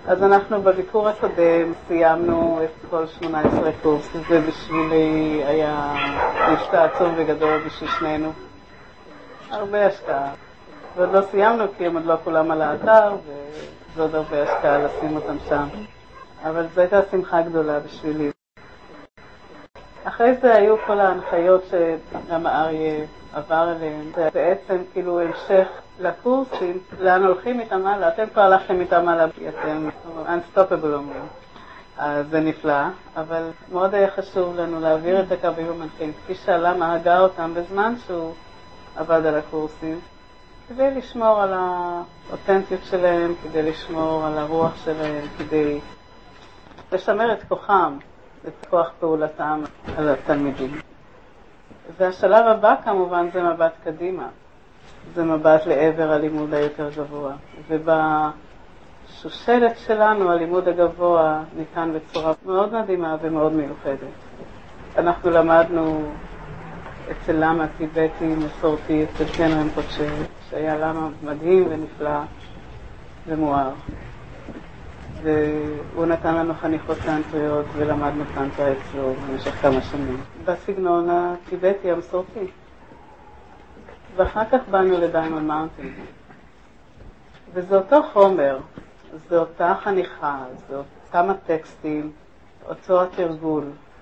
אז אנחנו בביקור הקודם סיימנו את כל 18 קורס, זה בשבילי היה מבצע עצום וגדול בשביל שנינו. הרבה השקעה. ועוד לא סיימנו כי הם עוד לא כולם על האתר, וזה עוד הרבה השקעה לשים אותם שם. אבל זו הייתה שמחה גדולה בשבילי. אחרי זה היו כל ההנחיות שגם האריה עבר עליהן. זה בעצם כאילו המשך לקורסים, לאן הולכים איתם הלאה. אתם כבר הלכתם איתם הלאה, אתם unstoppable אומרים. אז זה נפלא, אבל מאוד היה חשוב לנו להעביר את הקווים המנחים, כפי שעלה הגה אותם בזמן שהוא עבד על הקורסים, כדי לשמור על האותנטיות שלהם, כדי לשמור על הרוח שלהם, כדי לשמר את כוחם, את כוח פעולתם על התלמידים. והשלב הבא כמובן זה מבט קדימה, זה מבט לעבר הלימוד היותר גבוה. ובשושלת שלנו הלימוד הגבוה ניתן בצורה מאוד מדהימה ומאוד מיוחדת. אנחנו למדנו אצל למה טיבטי מסורתי, אצל קן רינפוצ'ה, שהיה למה מדהים ונפלא ומואר. והוא נתן לנו חניכות טנטריות ולמדנו טנטרה אצלו במשך כמה שנים. בסגנון הטיבטי המסורתי. ואחר כך באנו לדיימונד מאונטין. וזה אותו חומר, זה אותה חניכה, זה אותם הטקסטים, אותו התרגול.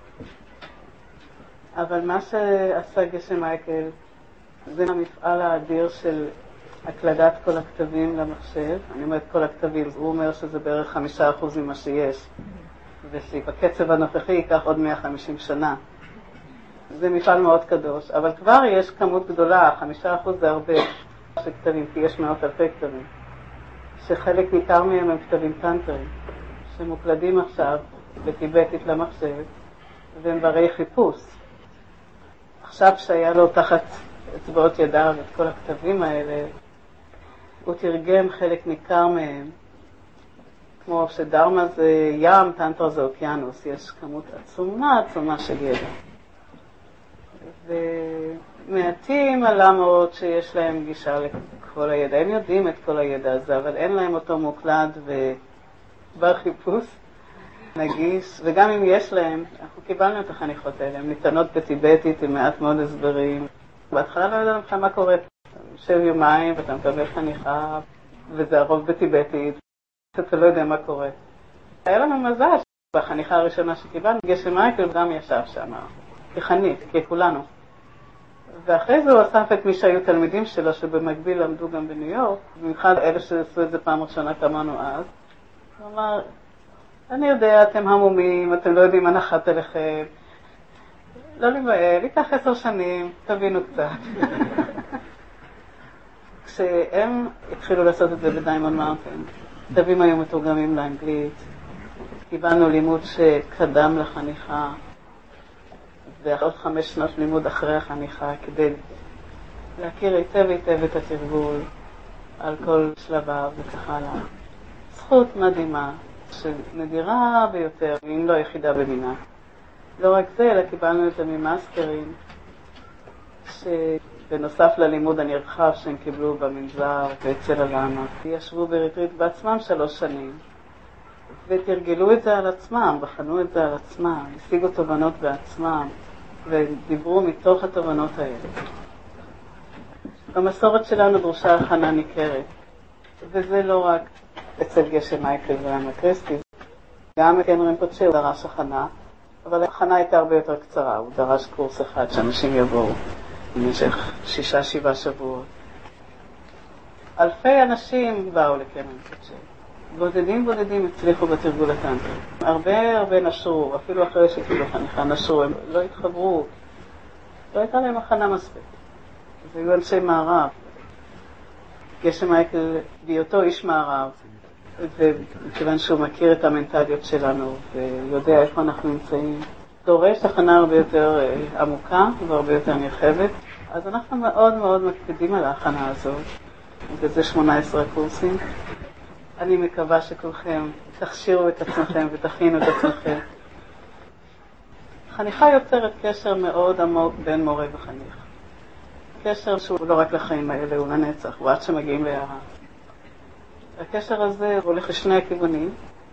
אבל מה שעשה גשם מייקל זה המפעל האדיר של הקלדת כל הכתבים למחשב. אני אומרת כל הכתבים, הוא אומר שזה בערך 5% ממה שיש, ושבקצב הנוכחי ייקח עוד 150 שנה. זה מפעל מאוד קדוש, אבל כבר יש כמות גדולה, 5% זה הרבה של כתבים, כי יש 100,000 כתבים, שחלק ניכר מהם הם כתבים טנטריים, שמוקלדים עכשיו בטיבטית למחשב, והם ברי חיפוש. עכשיו שהיה לו תחת אצבעות ידיו את כל הכתבים האלה, הוא תרגם חלק ניכר מהם, כמו שדרמה זה ים, טנטרה זה אוקיינוס, יש כמות עצומה של ידע. ומעטים הלמות שיש להם גישה לכל הידע, הם יודעים את כל הידע הזה, אבל אין להם אותו מוקלד ובר חיפוש נגיש, וגם אם יש להם, אנחנו קיבלנו את החניכות האלה, הן ניתנות בטיבטית עם מעט מאוד הסברים. בהתחלה לא יודע לך מה קורה, אתה יושב יומיים ואתה מקבל חניכה, וזה הרוב בטיבטית, אתה לא יודע מה קורה. היה לנו מזל, בחניכה הראשונה שקיבלנו, גשם מייקל גם ישב שם, כחניך, ככולנו. ואחרי זה הוא אסף את מי שהיו תלמידים שלו, שבמקביל למדו גם בניו יורק, במיוחד אלה שעשו את זה פעם ראשונה כמונו אז. הוא אמר, אני יודע, אתם המומים, אתם לא יודעים מה נחת עליכם. לא להיבהל, ייקח 10 שנים, תבינו קצת. כשהם התחילו לעשות את זה בדיימונד מאונטין, כתבים היו מתורגמים לאנגלית, קיבלנו לימוד שקדם לחניכה, ועוד 5 שנות לימוד אחרי החניכה, כדי להכיר היטב את התרגול על כל שלביו וכך הלאה. זכות מדהימה, שנדירה ביותר, אם לא היחידה במינה. לא רק זה, אלא קיבלנו את זה ממאסטרים, שבנוסף ללימוד הנרחב שהם קיבלו במנזר ואצל הלמה, ישבו בריטריט בעצמם 3 שנים, ותרגלו את זה על עצמם, בחנו את זה על עצמם, השיגו תובנות בעצמם, ודיברו מתוך התובנות האלה. במסורת שלנו דרושה הכנה ניכרת, וזה לא רק אצל גשם מייקל ולמה קריסטי, גם קן רינפוצ'ה הוא דרש הכנה, אבל ההכנה הייתה הרבה יותר קצרה, הוא דרש קורס אחד שאנשים יבואו במשך 6-7 שבועות. אלפי אנשים באו לקן רינפוצ'ה, בודדים הצליחו בתרגול הטנטרי. הרבה נשרו, אפילו אחרי שקיבלו חניכה נשרו, הם לא התחברו, לא הייתה להם הכנה מספיק. אז היו אנשי מערב. גשם מייקל בהיותו איש מערב, וכיוון שהוא מכיר את המנטליות שלנו ויודע איפה אנחנו נמצאים, דורש הכנה הרבה יותר עמוקה והרבה יותר נרחבת. אז אנחנו מאוד מאוד מקפידים על ההכנה הזאת, וזה 18 קורסים. אני מקווה שכולכם תכשירו את עצמכם ותכינו את עצמכם. חניכה יוצרת קשר מאוד עמוק בין מורה וחניך. קשר שהוא לא רק לחיים האלה, הוא לנצח, ועד שמגיעים להערה. הקשר הזה הולך לשני הכיוונים,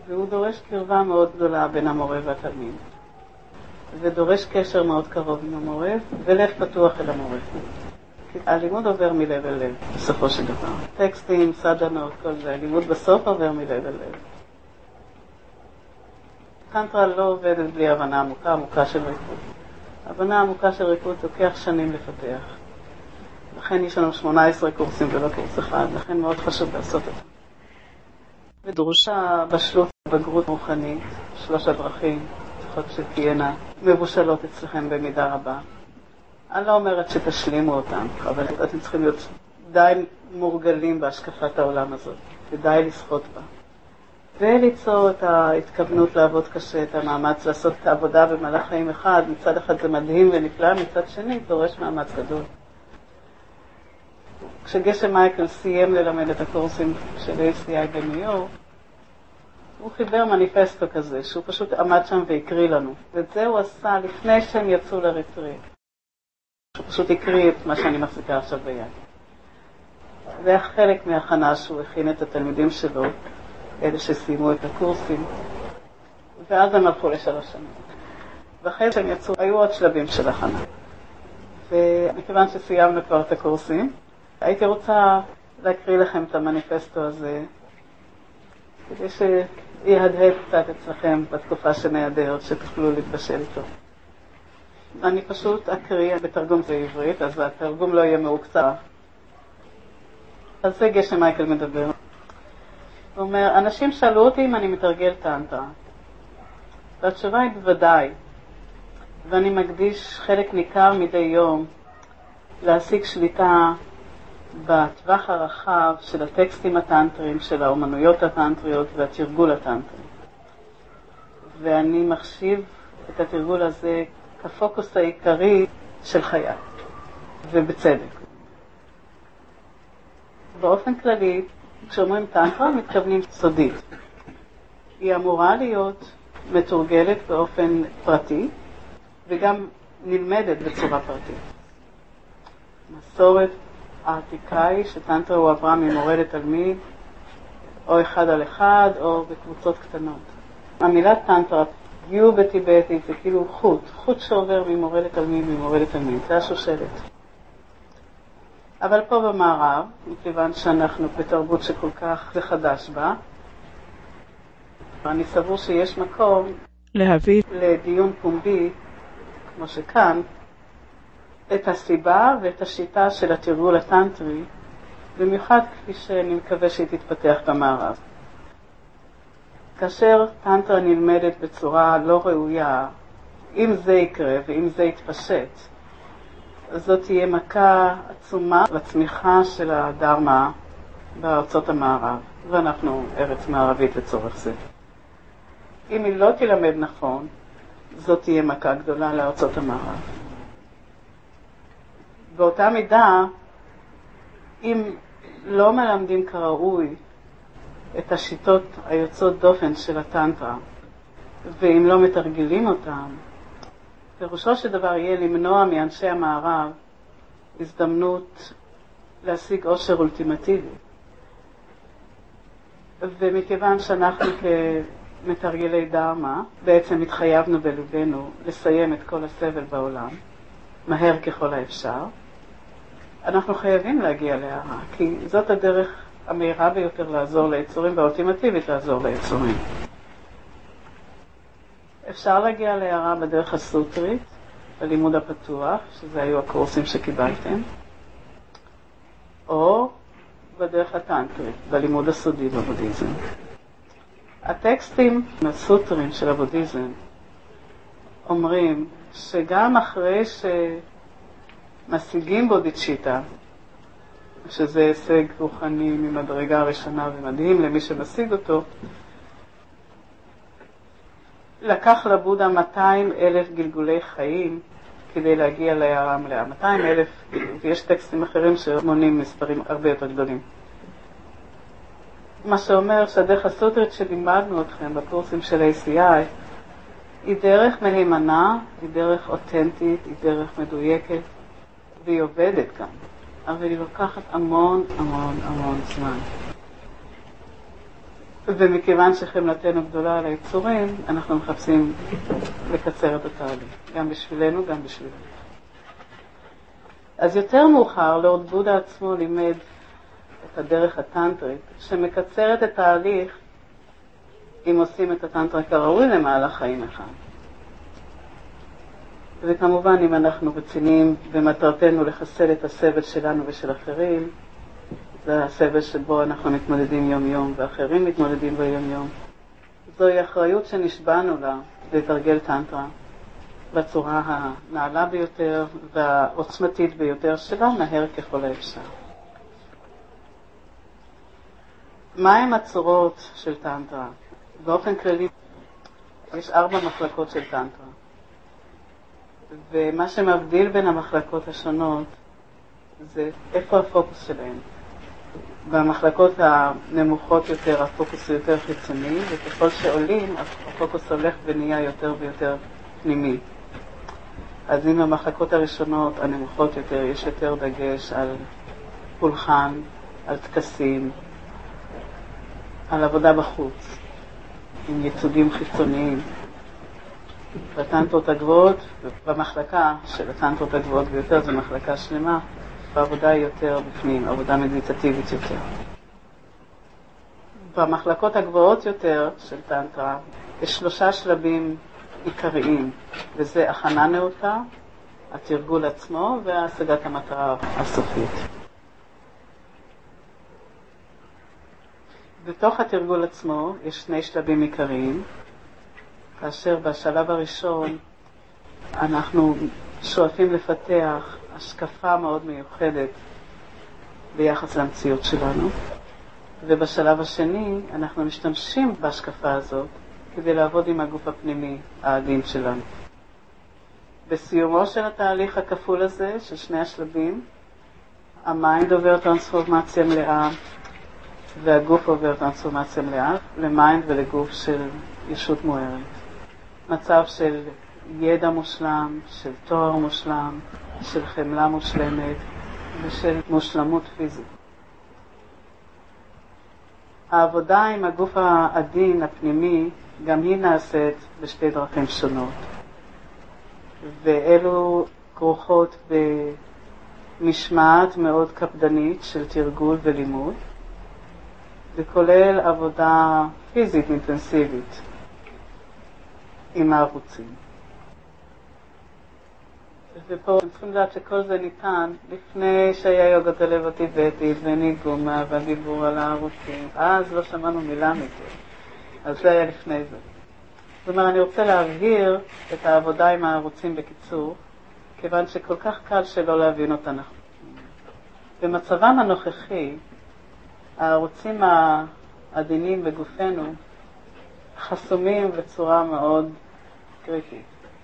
והוא דורש קרבה מאוד גדולה בין המורה והתלמיד. ודורש קשר מאוד קרוב עם המורה, ולב פתוח אל המורה. כי הלימוד עובר מלב אל לב, בסופו של דבר. טקסטים, סדנות, כל זה, הלימוד בסוף עובר מלב אל לב. טנטרה לא עובדת בלי הבנה עמוקה של ריקוד. הבנה עמוקה של ריקוד לוקח שנים לפתח. לכן יש לנו 18 קורסים ולא קורס אחד, לכן מאוד חשוב לעשות את זה. ודרושה בשלות בגרות רוחנית, 3 הדרכים, צריכות שתהיינה מבושלות אצלכם במידה רבה. אני לא אומרת שתשלימו אותם, אבל אתם צריכים להיות די מורגלים בהשקפת העולם הזאת, ודי לשחות בה. וליצור את ההתכוונות לעבוד קשה, את המאמץ לעשות את העבודה במהלך חיים אחד. מצד אחד זה מדהים ונפלא, מצד שני דורש מאמץ גדול. כשגשם מייקל סיים ללמד את הקורסים של ACI בניו יורק, הוא חיבר מניפסטו כזה, שהוא פשוט עמד שם והקריא לנו. ואת זה הוא עשה לפני שהם יצאו לריטריט. הוא פשוט הקריא את מה שאני מחזיקה עכשיו ביד. זה היה חלק מההכנה שהוא הכין את התלמידים שלו, אלה שסיימו את הקורסים, ואז הם הלכו ל3 שנים. ואחרי שהם יצאו, היו עוד שלבים של הכנה. ומכיוון שסיימנו כבר את הקורסים, הייתי רוצה להקריא לכם את המניפסטו הזה, כדי שיהדהד קצת אצלכם בתקופה שנהדר, שתוכלו להתבשל איתו. אני פשוט אקריא בתרגום בעברית, אז התרגום לא יהיה מעוקצר. אז זה גשם מייקל מדבר. הוא אומר, אנשים שאלו אותי אם אני מתרגל טנטרה. והתשובה היא בוודאי. ואני מקדיש חלק ניכר מדי יום להשיג שליטה בטווח הרחב של הטקסטים הטנטריים, של האומנויות הטנטריות והתרגול הטנטרי. ואני מחשיב את התרגול הזה כפוקוס העיקרי של חיי, ובצדק. באופן כללי, כשאומרים טנטרה, מתכוונים סודית. היא אמורה להיות מתורגלת באופן פרטי, וגם נלמדת בצורה פרטית. מסורת העתיקה היא שטנטרה הוא עברה ממורה לתלמיד, או 1 על 1, או בקבוצות קטנות. המילה טנטרה, גיו בטיבטית, זה כאילו חוט שעובר ממורה לתלמיד, זה השושלת. אבל פה במערב, מכיוון שאנחנו בתרבות שכל כך זה חדש בה, אני סבור שיש מקום להביא לדיון פומבי, כמו שכאן, את הסיבה ואת השיטה של התרגול הטנטרי, במיוחד כפי שאני מקווה שהיא תתפתח במערב. כאשר טנטרה נלמדת בצורה לא ראויה, אם זה יקרה ואם זה יתפשט, זאת תהיה מכה עצומה לצמיחה של הדרמה בארצות המערב, ואנחנו ארץ מערבית לצורך זה. אם היא לא תלמד נכון, זאת תהיה מכה גדולה לארצות המערב. באותה מידה, אם לא מלמדים כראוי את השיטות היוצאות דופן של הטנטרה, ואם לא מתרגלים אותם, פירושו של דבר יהיה למנוע מאנשי המערב הזדמנות להשיג עושר אולטימטיבי. ומכיוון שאנחנו כמתרגלי דרמה בעצם התחייבנו בלבנו לסיים את כל הסבל בעולם, מהר ככל האפשר, אנחנו חייבים להגיע להערה, כי זאת הדרך המהירה ביותר לעזור ליצורים והאולטימטיבית לעזור ליצורים. אפשר להגיע להערה בדרך הסוטרית, בלימוד הפתוח, שזה היו הקורסים שקיבלתם, או בדרך הטנטרית, בלימוד הסודי בבודהיזם. הטקסטים הסוטרים של הבודהיזם אומרים שגם אחרי שמשיגים בודיצ'יטה, שזה הישג רוחני ממדרגה הראשונה ומדהים למי שמשיג אותו, לקח לבודה 200,000 גלגולי חיים כדי להגיע להערה מלאה. 200,000, ויש טקסטים אחרים שמונים מספרים הרבה יותר גדולים. מה שאומר שהדרך הסוטרית שלימדנו אתכם בקורסים של ACI היא דרך מהימנה, היא דרך אותנטית, היא דרך מדויקת, והיא עובדת כאן. אבל היא לוקחת המון זמן. ומכיוון שחמלתנו גדולה על היצורים, אנחנו מחפשים לקצר את התהליך, גם בשבילנו, גם בשבילנו. אז יותר מאוחר, לורד בודה עצמו לימד את הדרך הטנטרית, שמקצרת את התהליך אם עושים את הטנטרה כראוי למהלך חיים אחד. וכמובן, אם אנחנו רציניים במטרתנו לחסל את הסבל שלנו ושל אחרים, זה הסבל שבו אנחנו מתמודדים יום יום ואחרים מתמודדים בו יום יום. זוהי אחריות שנשבענו לה לתרגל טנטרה בצורה הנעלה ביותר והעוצמתית ביותר שלה, מהר ככל האפשר. מהם הצורות של טנטרה? באופן כללי יש 4 מחלקות של טנטרה. ומה שמבדיל בין המחלקות השונות זה איפה הפוקוס שלהן. במחלקות הנמוכות יותר הפוקוס הוא יותר חיצוני, וככל שעולים הפוקוס הולך ונהיה יותר ויותר פנימי. אז אם במחלקות הראשונות הנמוכות יותר יש יותר דגש על פולחן, על טקסים, על עבודה בחוץ, עם ייצוגים חיצוניים. בטנטרות הגבוהות, במחלקה של הטנטרות הגבוהות ביותר, זו מחלקה שלמה, בעבודה היא יותר בפנים, עבודה מדיטטיבית יותר. במחלקות הגבוהות יותר של טנטרה, יש 3 שלבים עיקריים, וזה הכנה נאותה, התרגול עצמו והשגת המטרה הסופית. בתוך התרגול עצמו יש 2 שלבים עיקריים, כאשר בשלב הראשון אנחנו שואפים לפתח השקפה מאוד מיוחדת ביחס למציאות שלנו, ובשלב השני אנחנו משתמשים בהשקפה הזאת כדי לעבוד עם הגוף הפנימי העדין שלנו. בסיומו של התהליך הכפול הזה של 2 השלבים, המיינד עובר טרנספורמציה מלאה והגוף עובר טרנספורמציה מלאה למיינד ולגוף של ישות מוארת. מצב של ידע מושלם, של תואר מושלם, של חמלה מושלמת ושל מושלמות פיזית. העבודה עם הגוף העדין הפנימי גם היא נעשית בשתי דרכים שונות, ואלו כרוכות במשמעת מאוד קפדנית של תרגול ולימוד, וכולל עבודה פיזית אינטנסיבית עם הערוצים. ופה צריכים לדעת שכל זה ניתן לפני שהיה יוגת הלב הטיבטית וניגומה והדיבור על הערוצים. אז לא שמענו מילה מזה. אז זה היה לפני זה. זאת אומרת, אני רוצה להבהיר את העבודה עם הערוצים בקיצור, כיוון שכל כך קל שלא להבין אותה נכון. במצבם הנוכחי, הערוצים העדינים בגופנו חסומים בצורה מאוד קריטית.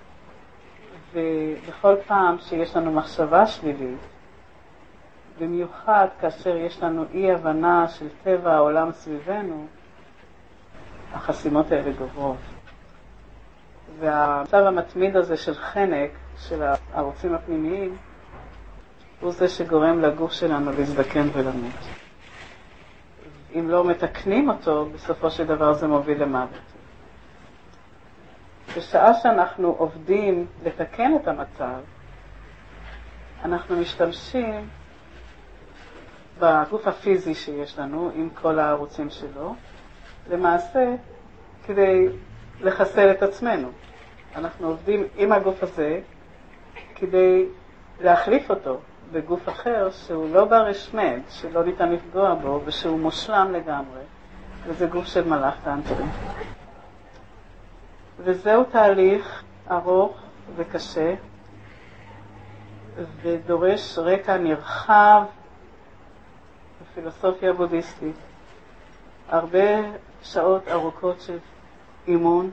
ובכל פעם שיש לנו מחשבה שלילית, במיוחד כאשר יש לנו אי הבנה של טבע העולם סביבנו, החסימות האלה גוברות. והמצב המתמיד הזה של חנק, של הערוצים הפנימיים, הוא זה שגורם לגוף שלנו להזדקן ולמות. אם לא מתקנים אותו, בסופו של דבר זה מוביל למוות. בשעה שאנחנו עובדים לתקן את המצב, אנחנו משתמשים בגוף הפיזי שיש לנו, עם כל הערוצים שלו, למעשה כדי לחסל את עצמנו. אנחנו עובדים עם הגוף הזה כדי להחליף אותו בגוף אחר שהוא לא בר השמד, שלא ניתן לפגוע בו ושהוא מושלם לגמרי, וזה גוף של מלאך טנטרי. וזהו תהליך ארוך וקשה ודורש רקע נרחב בפילוסופיה בודהיסטית, הרבה שעות ארוכות של אימון,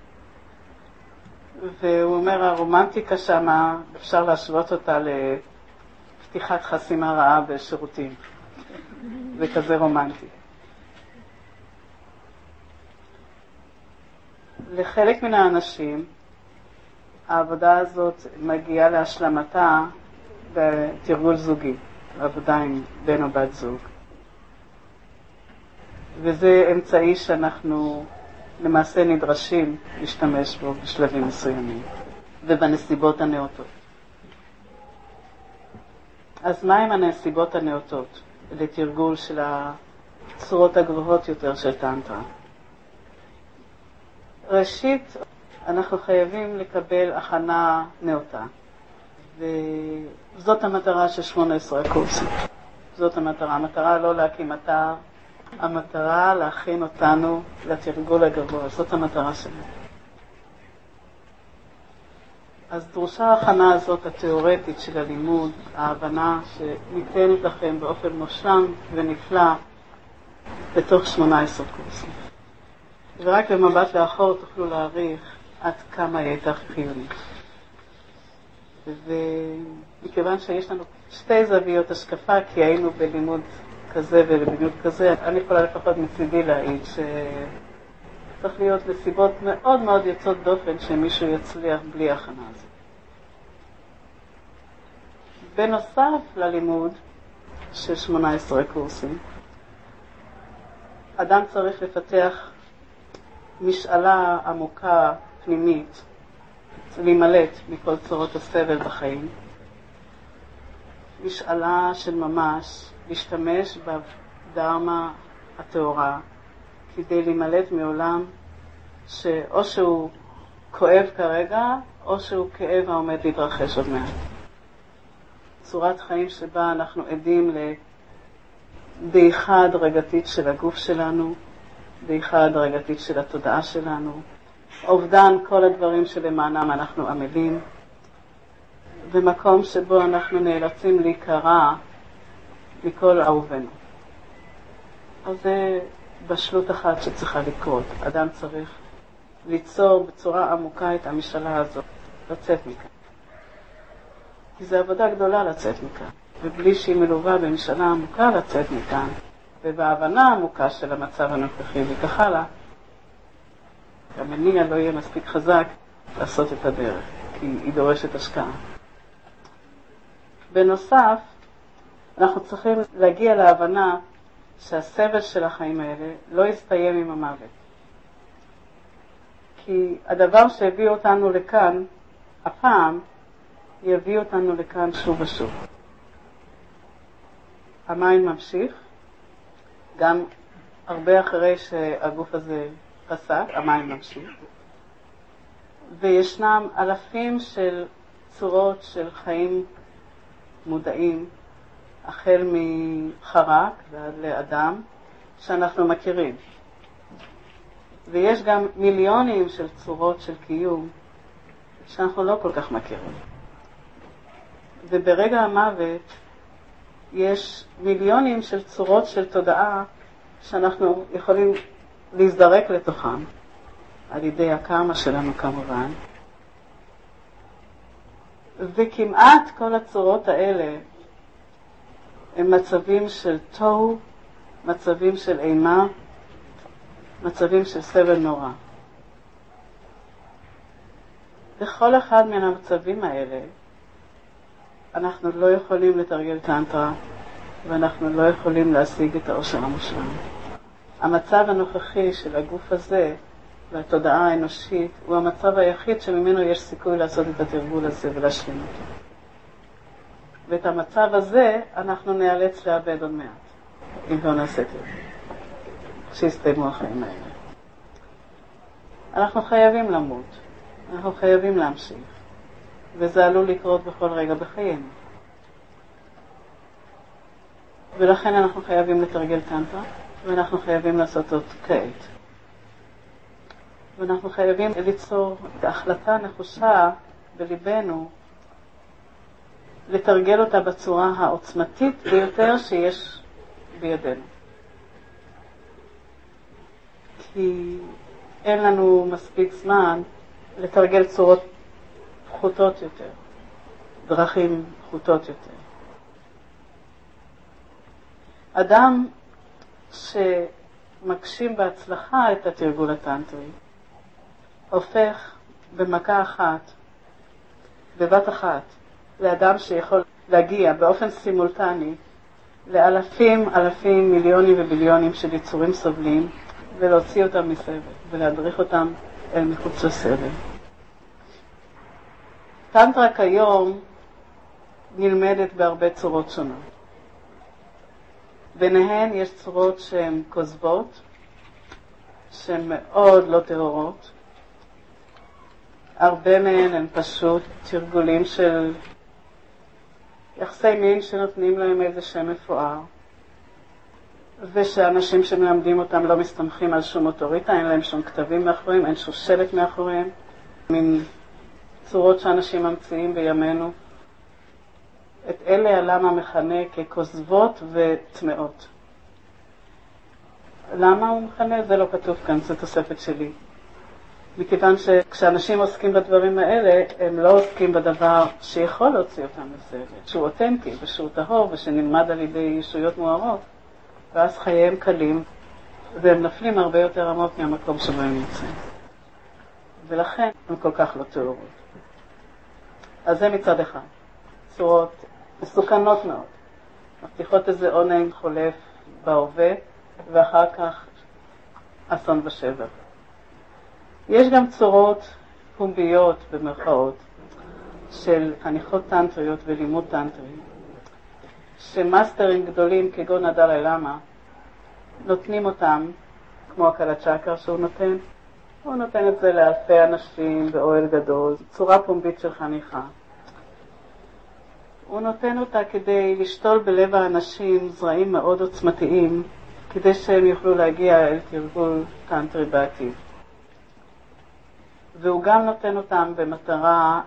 והוא אומר הרומנטיקה שמה אפשר להשוות אותה לפתיחת חסימה רעה בשירותים. זה כזה רומנטי. לחלק מן האנשים העבודה הזאת מגיעה להשלמתה בתרגול זוגי, עבודה עם בן או בת זוג. וזה אמצעי שאנחנו למעשה נדרשים להשתמש בו בשלבים מסוימים ובנסיבות הנאותות. אז מה הם הנסיבות הנאותות לתרגול של הצורות הגבוהות יותר של טנטרה? ראשית, אנחנו חייבים לקבל הכנה נאותה, וזאת המטרה של 18 הקורסים. זאת המטרה לא להקים אתר, המטרה להכין אותנו לתרגול הגבוה, זאת המטרה שלנו. אז דרושה ההכנה הזאת התיאורטית של הלימוד, ההבנה שניתנת לכם באופן מושלם ונפלא בתוך 18 קורסים. ורק במבט לאחור תוכלו להעריך עד כמה היא הייתה חיונית. ומכיוון שיש לנו שתי זוויות השקפה, כי היינו בלימוד כזה ובלימוד כזה, אני יכולה לפחות מצידי להעיד שצריך להיות נסיבות מאוד מאוד יוצאות דופן שמישהו יצליח בלי הכנה הזאת. בנוסף ללימוד של 18 קורסים, אדם צריך לפתח משאלה עמוקה פנימית, להימלט מכל צורות הסבל בחיים. משאלה של ממש להשתמש בדרמה התאורה כדי להימלט מעולם שאו שהוא כואב כרגע או שהוא כאב העומד להתרחש עוד מעט. צורת חיים שבה אנחנו עדים לדעיכה הדרגתית של הגוף שלנו, דעיכה הדרגתית של התודעה שלנו, אובדן כל הדברים שלמענם אנחנו עמלים, במקום שבו אנחנו נאלצים להיקרע מכל אהובנו. אז זה בשלות אחת שצריכה לקרות. אדם צריך ליצור בצורה עמוקה את המשאלה הזאת, לצאת מכאן. כי זו עבודה גדולה לצאת מכאן, ובלי שהיא מלווה במשאלה עמוקה לצאת מכאן, ובהבנה עמוקה של המצב הנוכחי וכך הלאה, המניע לא יהיה מספיק חזק לעשות את הדרך, כי היא דורשת השקעה. בנוסף, אנחנו צריכים להגיע להבנה שהסבל של החיים האלה לא יסתיים עם המוות. כי הדבר שהביא אותנו לכאן, הפעם, יביא אותנו לכאן שוב ושוב. המים ממשיך, גם הרבה אחרי שהגוף הזה פסק, המים ממשיך. וישנם אלפים של צורות של חיים מודעים, החל מחרק ועד לאדם, שאנחנו מכירים. ויש גם מיליונים של צורות של קיום שאנחנו לא כל כך מכירים. וברגע המוות יש מיליונים של צורות של תודעה שאנחנו יכולים להזדרק לתוכם, על ידי הקרמה שלנו כמובן. וכמעט כל הצורות האלה הם מצבים של תוהו, מצבים של אימה, מצבים של סבל נורא. בכל אחד מן המצבים האלה אנחנו לא יכולים לתרגל טנטרה, ואנחנו לא יכולים להשיג את האושר המושלם. המצב הנוכחי של הגוף הזה והתודעה האנושית הוא המצב היחיד שממנו יש סיכוי לעשות את התרגול הזה ולהשלים אותו. ואת המצב הזה אנחנו נאלץ לאבד עוד מעט, אם לא נעשה את זה, כשיסתיימו החיים האלה. אנחנו חייבים למות, אנחנו חייבים להמשיך, וזה עלול לקרות בכל רגע בחיינו. ולכן אנחנו חייבים לתרגל טנטרה, ואנחנו חייבים לעשות זאת כעת. ואנחנו חייבים ליצור את ההחלטה נחושה בליבנו, לתרגל אותה בצורה העוצמתית ביותר שיש בידינו. כי אין לנו מספיק זמן לתרגל צורות פחותות יותר, דרכים פחותות יותר. אדם שמגשים בהצלחה את התרגול הטנטרי, הופך במכה אחת, בבת אחת, לאדם שיכול להגיע באופן סימולטני לאלפים, אלפים, מיליונים וביליונים של יצורים סובלים, ולהוציא אותם מסבל, ולהדריך אותם אל מחוץ לסבל. טנטרה כיום נלמדת בהרבה צורות שונות. ביניהן יש צורות שהן כוזבות, שהן מאוד לא טהורות. הרבה מהן הן פשוט תרגולים של יחסי מין שנותנים להם איזה שם מפואר, ושאנשים שמלמדים אותם לא מסתמכים על שום אוטוריטה, אין להם שום כתבים מאחוריהם, אין שום שלט מאחוריהם, מין צורות שאנשים ממציאים בימינו. את אלה העולם המכנה ככוזבות וטמאות. למה הוא מכנה? זה לא כתוב כאן, זו תוספת שלי. מכיוון שכשאנשים עוסקים בדברים האלה, הם לא עוסקים בדבר שיכול להוציא אותם לסבל, שהוא אותנטי ושהוא טהור ושנלמד על ידי ישויות מוארות, ואז חייהם קלים, והם נפלים הרבה יותר עמוק מהמקום שבו הם נמצאים. ולכן הם כל כך לא טהורות. אז זה מצד אחד. צורות מסוכנות מאוד. מבטיחות איזה עונג חולף בהווה, ואחר כך אסון ושבר. יש גם צורות פומביות במרכאות של חניכות טנטריות ולימוד טנטרי, שמאסטרים גדולים כגון הדלי למה נותנים אותם, כמו הקלצ'קר שהוא נותן, הוא נותן את זה לאלפי אנשים באוהל גדול, צורה פומבית של חניכה. הוא נותן אותה כדי לשתול בלב האנשים זרעים מאוד עוצמתיים, כדי שהם יוכלו להגיע אל תרגול טנטרי בעתיד. והוא גם נותן אותם במטרה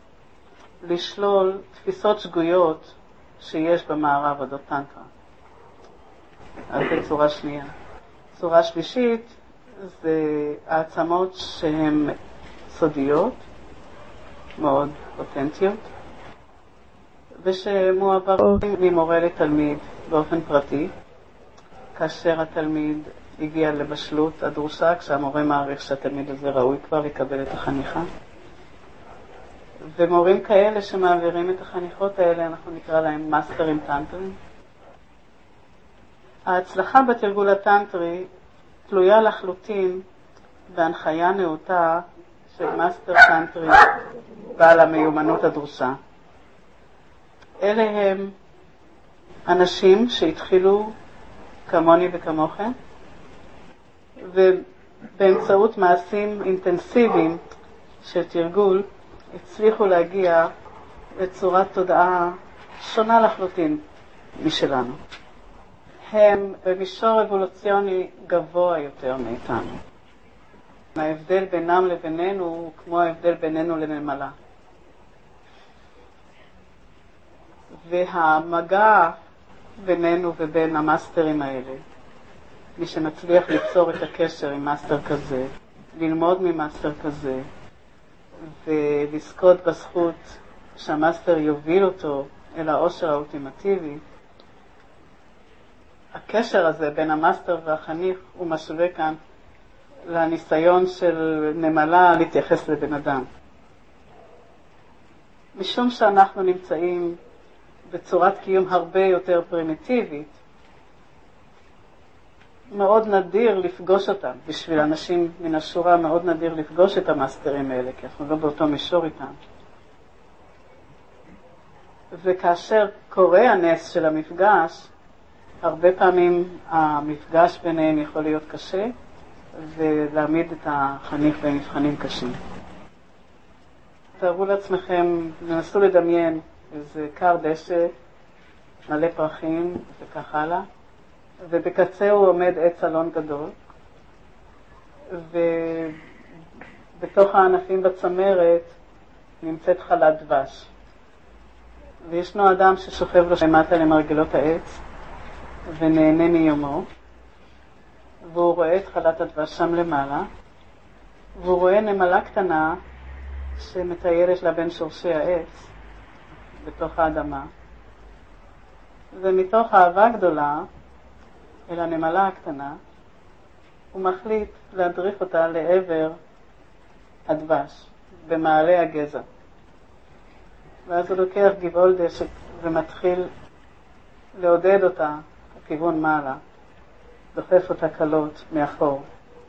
לשלול תפיסות שגויות שיש במערב אודות טנטרה. אז זו צורה שנייה. צורה שלישית זה העצמות שהן סודיות, מאוד אותנטיות, ושמועברות ממורה לתלמיד באופן פרטי, כאשר התלמיד הגיע לבשלות הדרושה, כשהמורה מעריך שהתלמיד הזה ראוי כבר לקבל את החניכה. ומורים כאלה שמעבירים את החניכות האלה, אנחנו נקרא להם מאסטרים טנטרים. ההצלחה בתרגול הטנטרי תלויה לחלוטין בהנחיה נאותה של מאסטר טנטרי בעל המיומנות הדרושה. אלה הם אנשים שהתחילו כמוני וכמוכם, ובאמצעות מעשים אינטנסיביים של תרגול הצליחו להגיע לצורת תודעה שונה לחלוטין משלנו. הם במישור אבולוציוני גבוה יותר מאיתנו. ההבדל בינם לבינינו הוא כמו ההבדל בינינו לנמלה. והמגע בינינו ובין המאסטרים האלה, מי שמצליח ליצור את הקשר עם מאסטר כזה, ללמוד ממאסטר כזה, ולזכות בזכות שהמאסטר יוביל אותו אל העושר האולטימטיבי, הקשר הזה בין המאסטר והחניך הוא משווה כאן לניסיון של נמלה להתייחס לבן אדם. משום שאנחנו נמצאים בצורת קיום הרבה יותר פרימיטיבית, מאוד נדיר לפגוש אותם. בשביל אנשים מן השורה מאוד נדיר לפגוש את המאסטרים האלה, כי אנחנו לא באותו מישור איתם. וכאשר קורה הנס של המפגש, הרבה פעמים המפגש ביניהם יכול להיות קשה, ולהעמיד את החניך במבחנים קשים. תארו לעצמכם, נסו לדמיין איזה קר דשא, מלא פרחים וכך הלאה, ובקצה הוא עומד עץ אלון גדול, ובתוך הענפים בצמרת נמצאת חלת דבש. וישנו אדם ששוכב לו למטה למרגלות העץ, ונהנה מיומו, והוא רואה את חלת הדבש שם למעלה, והוא רואה נמלה קטנה שמטיילת לה בין שורשי העץ, בתוך האדמה, ומתוך אהבה גדולה אל הנמלה הקטנה, הוא מחליט להדריך אותה לעבר הדבש, במעלה הגזע. ואז הוא לוקח גבעול דשא ומתחיל לעודד אותה לכיוון מעלה, דוחף אותה קלות מאחור.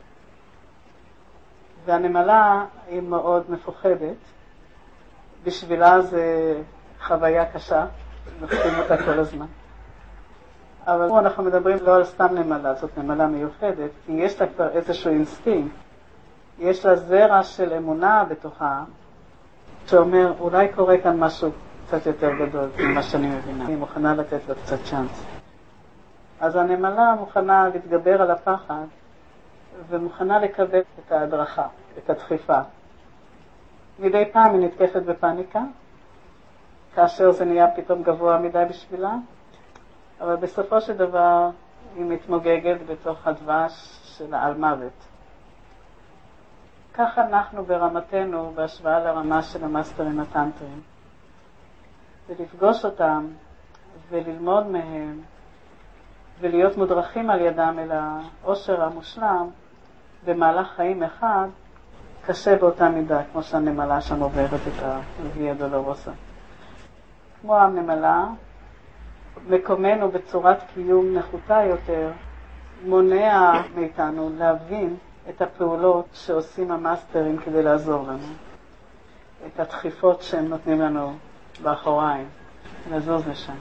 והנמלה היא מאוד מפוחדת, בשבילה זה חוויה קשה, נוחים אותה כל הזמן. אבל פה אנחנו מדברים לא על סתם נמלה, זאת נמלה מיוחדת, כי יש לה כבר איזשהו אינסטינקט, יש לה זרע של אמונה בתוכה, שאומר אולי קורה כאן משהו קצת יותר גדול ממה שאני מבינה. היא מוכנה לתת לו קצת צ'אנס. אז הנמלה מוכנה להתגבר על הפחד, ומוכנה לקבל את ההדרכה, את הדחיפה. מדי פעם היא נתקפת בפאניקה, כאשר זה נהיה פתאום גבוה מדי בשבילה, אבל בסופו של דבר היא מתמוגגת בתוך הדבש של העל מוות. כך אנחנו ברמתנו בהשוואה לרמה של המאסטרים הטנטרים. ולפגוש אותם וללמוד מהם ולהיות מודרכים על ידם אל העושר המושלם במהלך חיים אחד, קשה באותה מידה, כמו שהנמלה שם עוברת את הוויה דולורוסה. כמו הנמלה, מקומנו בצורת קיום נחותה יותר, מונע מאיתנו להבין את הפעולות שעושים המאסטרים כדי לעזור לנו. את הדחיפות שהם נותנים לנו באחוריים, לזוז לשם.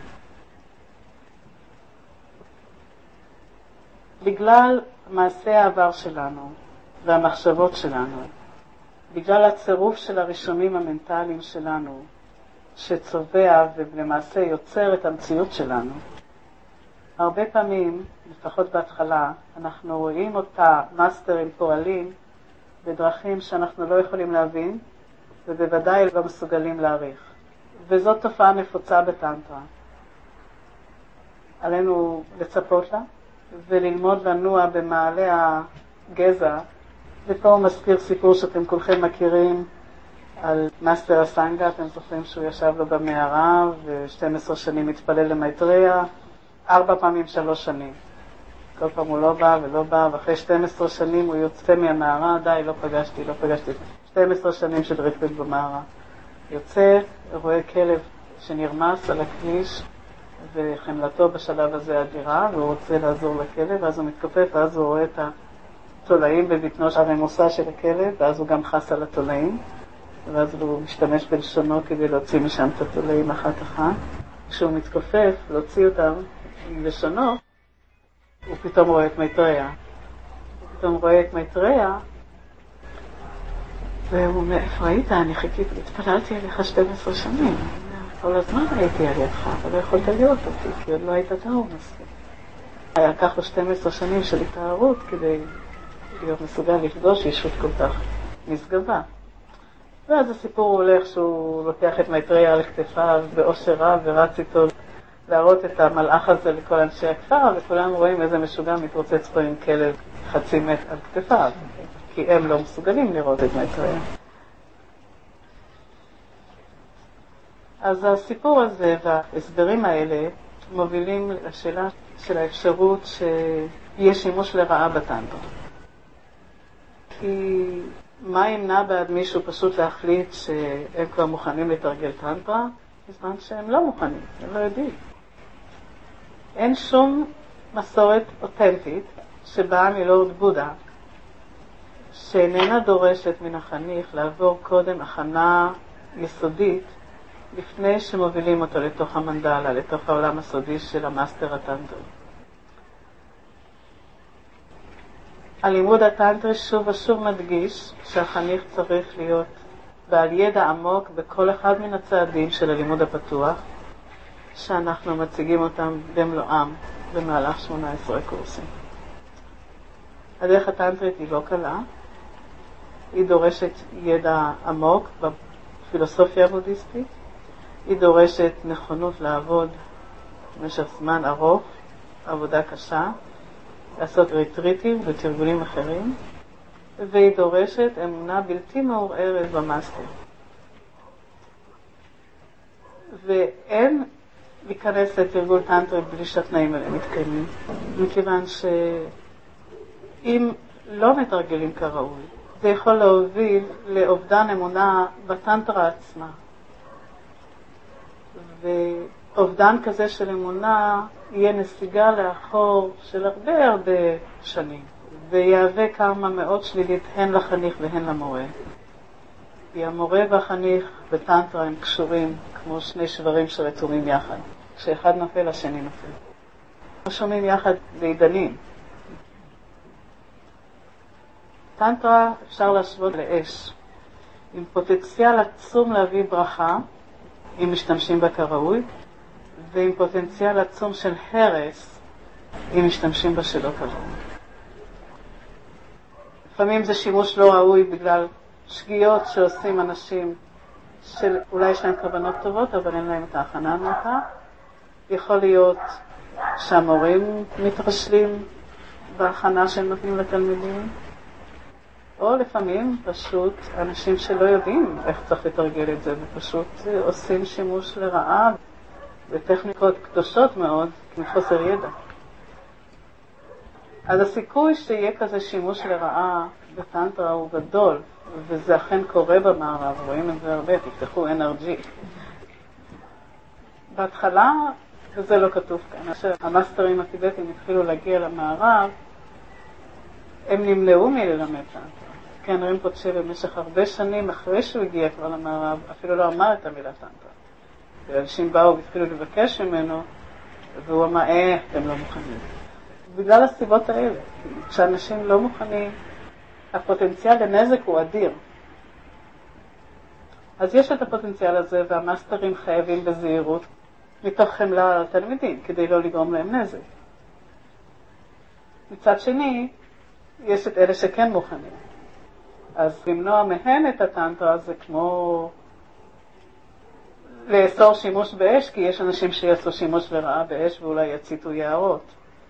בגלל מעשי העבר שלנו והמחשבות שלנו, בגלל הצירוף של הרישומים המנטליים שלנו, שצובע ולמעשה יוצר את המציאות שלנו, הרבה פעמים, לפחות בהתחלה, אנחנו רואים אותה מאסטרים פועלים בדרכים שאנחנו לא יכולים להבין, ובוודאי לא מסוגלים להעריך. וזאת תופעה נפוצה בטנטרה. עלינו לצפות לה וללמוד לנוע במעלה הגזע. ופה הוא מזכיר סיפור שאתם כולכם מכירים על מאסטר הסנגה. אתם זוכרים שהוא ישב לו במערה ו12 שנים התפלל למייטריה, 4 פעמים 3 שנים. כל פעם הוא לא בא ולא בא, ואחרי 12 שנים הוא יוצא מהמערה, די, לא פגשתי. 12 שנים של ריפוד במערה. יוצא, רואה כלב שנרמס על הכביש, וחמלתו בשלב הזה אדירה, והוא רוצה לעזור לכלב, ואז הוא מתכופף, ואז הוא רואה את התולעים בבטנו הרמוסה של הכלב, ואז הוא גם חס על התולעים, ואז הוא משתמש בלשונו כדי להוציא משם את התולעים אחת. כשהוא מתכופף, להוציא אותם עם לשונו, הוא פתאום רואה את מייטריה. והוא אומר, איפה היית? אני חיכיתי, התפללתי עליך 12 שנים. כל הזמן הייתי על ידך, אבל לא יכולת להיות אותי, כי עוד לא היית טהור מספיק. היה לקח לו 12 שנים של התארות כדי להיות מסוגל לפגוש ישות כל כך נשגבה. ואז הסיפור הולך שהוא לוקח את מייטריה על כתפיו באושר רב ורץ איתו להראות את המלאך הזה לכל אנשי הכפר, וכולם רואים איזה משוגע מתרוצץ פה עם כלב חצי מת על כתפיו, כי הם לא מסוגלים לראות את מייטריה. אז הסיפור הזה וההסברים האלה מובילים לשאלה של האפשרות שיהיה שימוש לרעה בטנטרה. כי מה ימנע בעד מישהו פשוט להחליט שהם כבר מוכנים לתרגל טנטרה, בזמן שהם לא מוכנים, הם לא יודעים. אין שום מסורת אותנטית שבאה מלורד בודה, שאיננה דורשת מן החניך לעבור קודם הכנה יסודית, לפני שמובילים אותו לתוך המנדלה, לתוך העולם הסודי של המאסטר הטנטרי. הלימוד הטנטרי שוב ושוב מדגיש שהחניך צריך להיות בעל ידע עמוק בכל אחד מן הצעדים של הלימוד הפתוח, שאנחנו מציגים אותם במלואם במהלך 18 קורסים. הדרך הטנטרית היא לא קלה, היא דורשת ידע עמוק בפילוסופיה הבודהיסטית, היא דורשת נכונות לעבוד במשך זמן ארוך, עבודה קשה, לעשות ריטריטים ותרגולים אחרים, והיא דורשת אמונה בלתי מעורערת במאסטר. ואין להיכנס לתרגול טנטרי בלי שהתנאים האלה מתקיימים, מכיוון שאם לא מתרגלים כראוי, זה יכול להוביל לאובדן אמונה בטנטרה עצמה. ואובדן כזה של אמונה יהיה נסיגה לאחור של הרבה שנים, ויהווה קרמה מאוד שלילית הן לחניך והן למורה. כי המורה והחניך בטנטרה הם קשורים כמו שני שברים שרתומים יחד. כשאחד נופל, השני נופל. שומעים יחד לעידנים. טנטרה אפשר להשוות לאש, עם פוטנציאל עצום להביא ברכה, אם משתמשים בה כראוי, ועם פוטנציאל עצום של הרס, אם משתמשים בה שלא כראוי. לפעמים זה שימוש לא ראוי בגלל שגיאות שעושים אנשים שאולי יש להם כוונות טובות, אבל אין להם את ההכנה הנוחה. יכול להיות שהמורים מתרשלים בהכנה שהם נותנים לתלמידים, או לפעמים פשוט אנשים שלא יודעים איך צריך לתרגל את זה, ופשוט עושים שימוש לרעה בטכניקות קדושות מאוד, מחוסר ידע. אז הסיכוי שיהיה כזה שימוש לרעה בטנטרה הוא גדול, וזה אכן קורה במערב, רואים את זה הרבה, תפתחו NRG. בהתחלה, וזה לא כתוב כאן, כשהמאסטרים הטיבטים התחילו להגיע למערב, הם נמנעו מללמד טנטרה. כן, רימפוצ'ה במשך הרבה שנים אחרי שהוא הגיע כבר למערב, אפילו לא אמר את המילה טנטרה. ואנשים באו והתחילו לבקש ממנו, והוא אמר, אתם לא מוכנים. בגלל הסיבות האלה, כשאנשים לא מוכנים, הפוטנציאל לנזק הוא אדיר. אז יש את הפוטנציאל הזה, והמאסטרים חייבים בזהירות, מתוך חמלה על התלמידים, כדי לא לגרום להם נזק. מצד שני, יש את אלה שכן מוכנים. אז למנוע מהן את הטנטרה זה כמו לאסור שימוש באש, כי יש אנשים שיעשו שימוש לרעה באש ואולי יציתו יערות.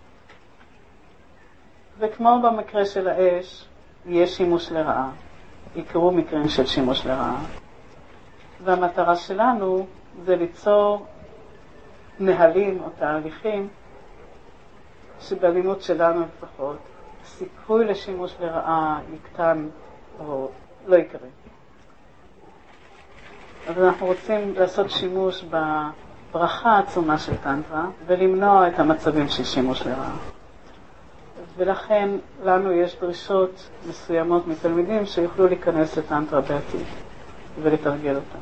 וכמו במקרה של האש, יש שימוש לרעה. יקרו מקרים של שימוש לרעה. והמטרה שלנו זה ליצור נהלים או תהליכים שבלימוד שלנו לפחות, סיכוי לשימוש לרעה יקטן או לא יקרה. אז אנחנו רוצים לעשות שימוש בברכה העצומה של טנטרה ולמנוע את המצבים של שימוש לרעה. ולכן לנו יש דרישות מסוימות מתלמידים שיוכלו להיכנס לטנטרה בעתיד ולתרגל אותה.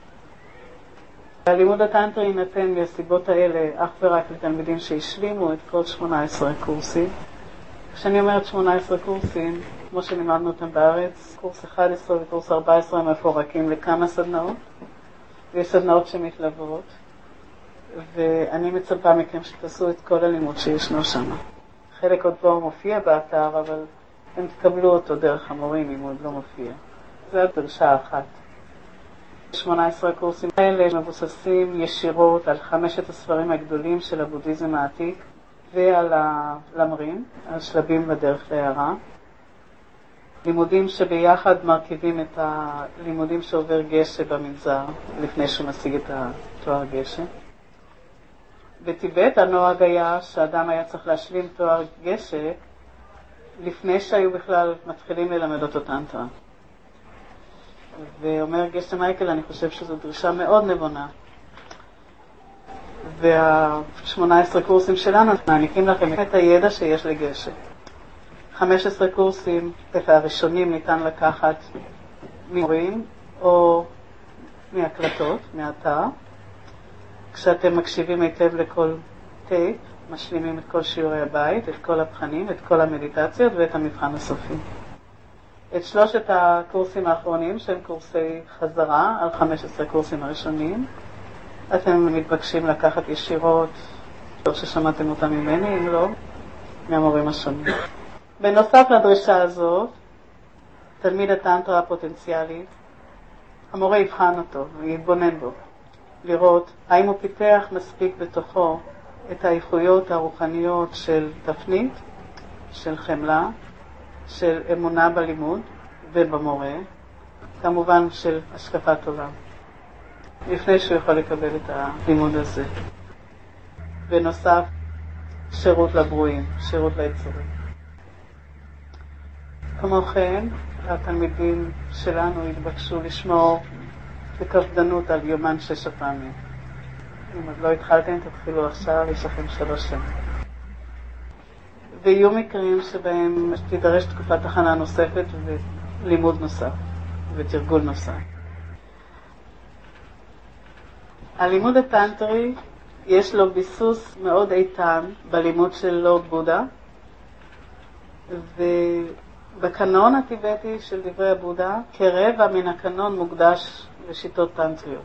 הלימוד הטנטרה יינתן מהסיבות האלה אך ורק לתלמידים שהשלימו את כל 18 קורסים. כשאני אומרת 18 קורסים, כמו שלימדנו אותם בארץ, קורס 11 וקורס 14 הם מפורקים לכמה סדנאות, ויש סדנאות שמתלוות, ואני מצפה מכם שתעשו את כל הלימוד שישנו שם. חלק עוד לא מופיע באתר, אבל הם תקבלו אותו דרך המורים אם עוד לא מופיע. זו הדרשה אחת. 18 הקורסים האלה מבוססים ישירות על 5 הספרים הגדולים של הבודהיזם העתיק ועל הלמרים, על שלבים בדרך להערה. לימודים שביחד מרכיבים את הלימודים שעובר גשם במנזר לפני שהוא משיג את התואר גשם. בטיבט הנוהג היה שאדם היה צריך להשלים תואר גשם לפני שהיו בכלל מתחילים ללמד אותו טנטרה. ואומר גשם מייקל, אני חושב שזו דרישה מאוד נבונה. וה-18 קורסים שלנו מעניקים לכם את הידע שיש לגשם. 15 קורסים, את הראשונים ניתן לקחת ממורים או מהקלטות, מהאתר. כשאתם מקשיבים היטב לכל טייפ, משלימים את כל שיעורי הבית, את כל הבחנים, את כל המדיטציות ואת המבחן הסופי. את 3 הקורסים האחרונים שהם קורסי חזרה על 15 קורסים הראשונים, אתם מתבקשים לקחת ישירות, טוב ששמעתם אותם ממני, אם לא, מהמורים השונים. בנוסף לדרישה הזאת, תלמיד הטנטרה הפוטנציאלי, המורה יבחן אותו ויתבונן בו, לראות האם הוא פיתח מספיק בתוכו את האיכויות הרוחניות של תפנית, של חמלה, של אמונה בלימוד ובמורה, כמובן של השקפת עולם, לפני שהוא יכול לקבל את הלימוד הזה. בנוסף, שירות לברואים, שירות ליצורים. כמו כן, התלמידים שלנו התבקשו לשמור בקפדנות על יומן 6 הפעמים. אם עוד לא התחלתם, תתחילו עכשיו, יש לכם 3 שנים. ויהיו מקרים שבהם תידרש תקופת הכנה נוספת ולימוד נוסף ותרגול נוסף. הלימוד הטנטרי יש לו ביסוס מאוד איתן בלימוד של לורד בודה, ובקנון הטיבטי של דברי הבודה כרבע מן הקנון מוקדש לשיטות טנטריות.